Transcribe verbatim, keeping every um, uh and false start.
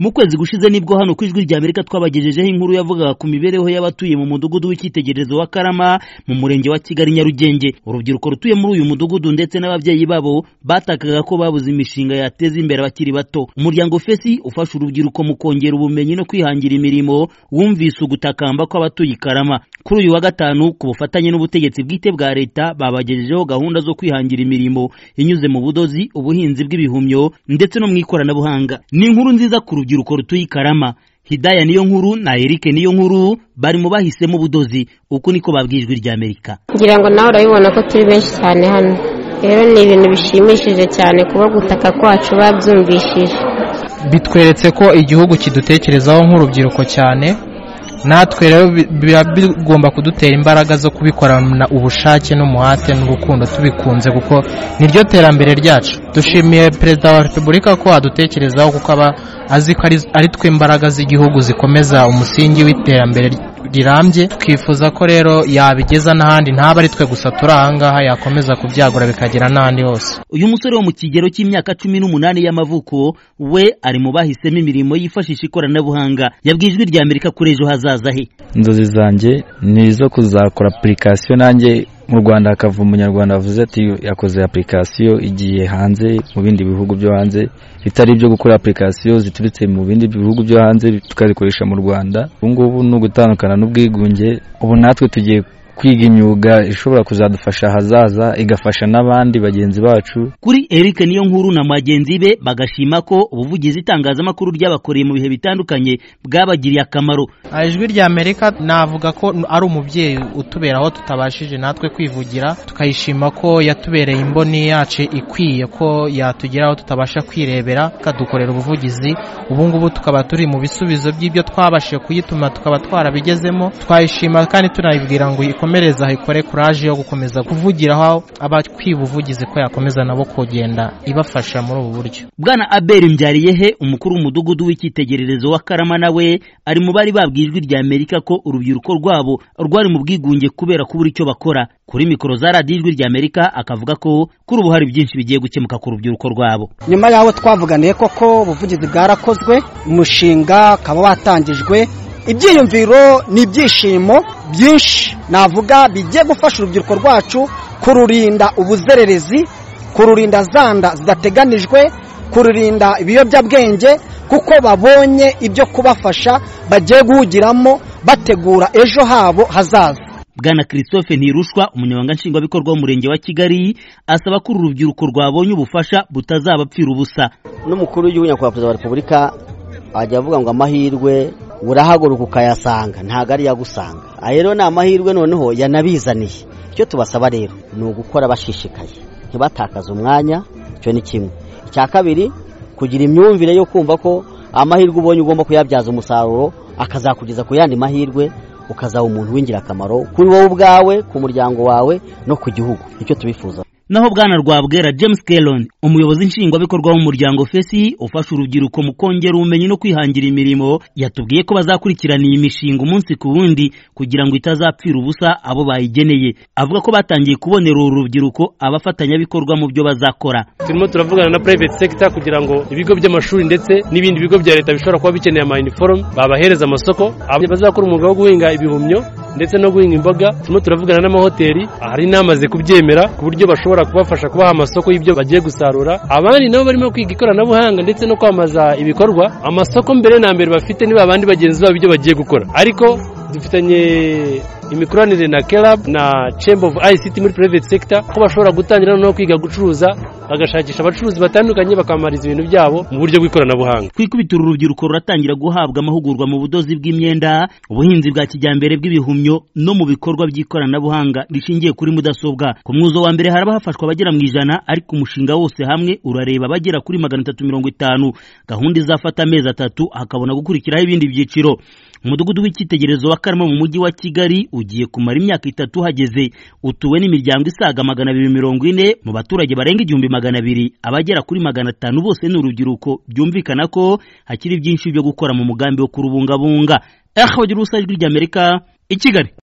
Mu kwezi gushize nibwo hano ku Ijwi ry'Amerika twabagejejeho inkuru yavugaga ku mibereho y'abatuye mu mudugudu w'icyitegererezo wa Karama mu murenge wa Kigali Nyarugenge. Urubyiruko rutuye muri uyu mudugudu ndetse n'ababyeyi babo batakaga ko babuze imishinga yateza imbere abakiri bato. Umuryango Fesi ufasha urubyiruko mu kongera ubumenyi no kwihangira imirimo wumvise ugutakamba ko abatuye Karama. Kuri uyu wa gatanu ku bufatanye n'ubutegetsi bwite bwa leta babagejejeho gahunda zo kwihangira imirimo inyuze mu budozi, ubuhinzi bw'ibihumyo ndetse no mu ikoranabuhanga. Ni inkuru nziza ku rubyiruko rutuye Karama. Hidaya niyo nkuru na Eric niyo nkuru bari mu bahisemo ubudozi, uko niko babwijwe ry'Amerika. Ngira ngo nawe urabibona ko turi benshi cyane hano. Rero ni ibintu bishimishije cyane kuba gutaka kwacu babyumvishije. Bitweretse ko igihugu kidutekerezaho nk'urubyiruko cyane. Natwe rero bigomba kudutera imbaraga zo kubikorana ubushake n'umuhate n'urukundo tubikunze, kuko niryo terambere ryacu. Dushimiye Perezida wa Repubulika ko adutekerezaho, kuko aba azi ko ari twe imbaraga z'igihugu zikomeza umusingi w'iterambere rirambye. Twifuza ko rero yabigeza n'ahandi, ntaba ari twe gusa turi ahangaha, yakomeza kubyagura bikagera n'ahandi hose. Uyu musore wo mu kigero cy'imyaka cumi n'umunani y'amavuko we ari mu bahisemo imirimo yifashisha ikoranabuhanga. Yabwijwe ry'Amerika kuri ejo hazaza he. Inzozi zanjye ni izo kuzakora application nanjye mu Rwanda hakava umunyarwanda avuze ati yakoze application igiye hanze mu bindi bihugu byo hanze, bitari byo gukora application ziturutse mu bindi bihugu byo hanze tukazikoresha mu Rwanda. Ubu ngubu no gutandukana n'ubwigunge, ubu natwe tugiye kwiga imyuga ishobora kuzadufasha hazaza, igafasha n'abandi bagenzi bacu. Kuri Eric niyo nkuru na magenzi be bagashima ko ubuvugizi itangazamakuru ryabakoreye mu bihe bitandukanye bwabagiriye akamaro. Ijwi ry'Amerika navuga ko ari umubyeyi utuberaho tutabashije natwe kwivugira, tukayishima ko yatubereye imboni yacu ikwiye ko yatugeraho tutabasha kwirebera, kadukorera ubuvugizi. Ubu ngubu tukaba turi mu bisubizo by'ibyo twabashije kuyituma, tukaba twarabigezemo. Twayishima kandi tunayibwira ngo ikomereza ikore courage yo gukomeza kuvugiraho abakwibuvugize ko yakomeza nabo kugenda ibafasha muri ubu buryo. Bwana Abel Mbyariyehe, umukuru w'umudugudu w'icyitegererezo wa Karama, nawe ari mu bari babwijwe ry'Amerika ko urubyiruko rwabo rwari mu bwigunge kubera kubura icyo bakora. Kuri mikoro za Radio Ijwi ry'Amerika akavuga ko kuri ubu hari byinshi bigiye gukemuka ku rubyiruko rwabo. Nyuma yaho twavuganiye koko ubuvugizi bwarakozwe, umushinga kaba watangijwe, ibyiyumviro n'ibyishimo byinshi navuga bigiye gufasha urubyiruko rwacu kururinda ubuzererezi, kururinda zanda zidateganijwe, kururinda ibiyobyabwenge, kuko babonye ibyo kubafasha bagiye guhugiramo bategura ejo habo hazaza. Bwana Christophe Ntirushwa, umunyamabanga nshingwabikorwa w'umurenge wa Kigali, asaba ko urubyiruko rwabonye ubufasha butazabapfira ubusa. N'umukuru w'igihugu nyakubahwa Perezida wa Repubulika ajya avuga ngo amahirwe urahaguruka ukayasanga, ntago ari yagusanga. Rero ni amahirwe noneho yanabizaniye. Icyo tubasaba rero ni ugukora bashishikaye, ntibatakaza umwanya. Icyo ni kimwe. Icya kabiri, kugira imyumvire yo kumva ko amahirwe ubonye ugomba kuyabyaza umusaruro, akazakugeza ku yandi mahirwe, ukazaba umuntu w'ingirakamaro kuri wowe ubwawe, ku muryango wawe no ku gihugu. Icyo tubifuza. Naho Bwana Rwabwera James Kellon, umuyobozi nshingwabikorwa w'umuryango Fesi ufasha urubyiruko mu kongera ubumenyi no kwihangira imirimo, yatubwiye ko bazakurikirana iyi mishinga umunsi ku wundi kugira ngo itazapfira ubusa abo bayigeneye. Avuga ko batangiye kubonera urubyiruko abafatanyabikorwa mu byo bazakora. Turimo turavugana na private sector kugira ngo ibigo by'amashuri ndetse n'ibindi bigo bya leta bishobora kuba bikeneye ama uniform babahereza amasoko, abazakora umwuga wo guhinga ibihumyo ndetse no guhinga imboga. Turimo turavugana n'amahoteli, hari namaze kubyemera ku buryo bashobora kubafasha kubaha amasoko y'ibyo bagiye gusarura. Abandi nabo barimo kwiga ikoranabuhanga ndetse no kwamaza ibikorwa. Amasoko mbere na mbere bafite niba abandi bagenzi babo ibyo bagiye gukora, ariko dufitanye imikoranire na Kelab na Chamber of I C T muri private sector ko bashobora gutangira no kwiga gucuruza, bagashakisha abacuruzi batandukanye bakamariza ibintu byabo mu buryo bw'ikoranabuhanga. Kwikubitira urubyiruko ruratangira guhabwa amahugurwa mu budozi bw'imyenda, ubuhinzi bwa kijyambere bw'ibihumyo no mu bikorwa by'ikoranabuhanga rishingiye kuri mudasobwa. Ku mwuzo wa mbere haraba hafashwa abagera mu ijana, ariko umushinga wose hamwe urareba abagera kuri magana atatu mirongo itanu. Gahunda izafata amezi atatu hakabona gukurikiraho ibindi byiciro. Umudugudu w'icyitegererezo wa Karama mu mujyi wa Kigali ugiye kumara imyaka itatu hageze, utuwe n'imiryango isaga magana abiri mirongo ine, mu baturage barenga igihumbi magana abiri, abagera kuri magana atanu bose ni urubyiruko. Byumvikana ko hakiri byinshi byo gukora mu mugambi wo kurubungabunga. Aha wagira ubusa Ijwi ry'Amerika i Kigali.